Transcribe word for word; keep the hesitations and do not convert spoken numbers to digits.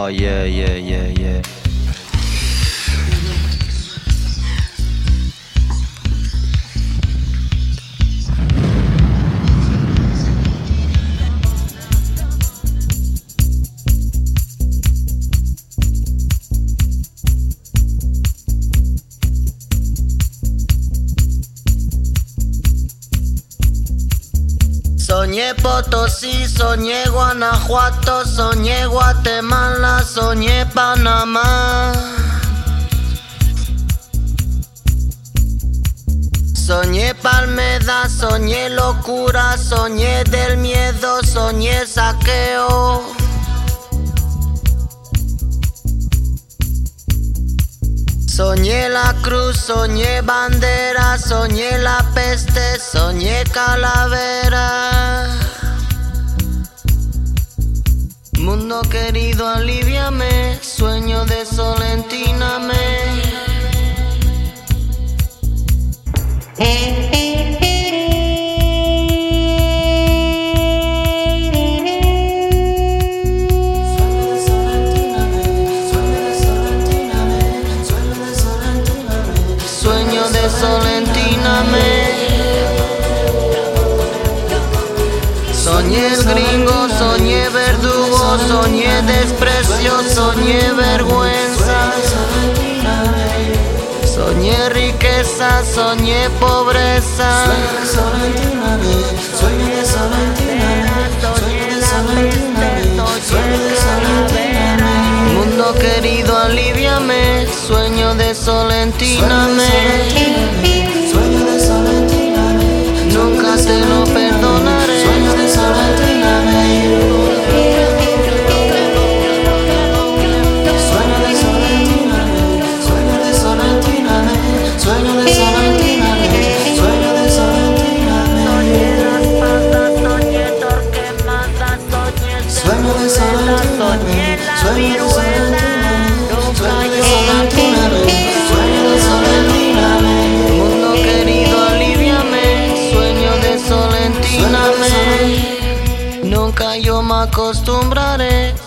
Oh yeah, yeah, yeah, yeah. Soñé Potosí, soñé Guanajuato, soñé Guatemala, soñé Panamá. Soñé Palmeda, soñé locura, soñé del miedo, soñé saqueo. Soñé la cruz, soñé bandera, soñé la peste, soñé calavera. Mundo querido, aliviame, sueño de solentíname. Sueño de solentíname. Soñé el gringo, soñé verdugo, soñé desprecio, soñé vergüenza. Soñé riqueza, soñé pobreza. Sueño de solentíname, soñé la peste, soñé calavera. Mundo querido, aliviame, sueño de solentíname. Sueño de solentíname, nunca te lo perdonaré. Sueño de solentíname. Sueño de solentíname, sueño de solentíname, sueño de solentíname, sueño de solentíname. Soñé las patas, soñé Torquemada, soñé sueño de solentíname, soñé la viruela. Nunca yo solentíname, sueño de solentíname. Mundo querido, aliviame, sueño de solentíname. Nunca yo me acostumbraré,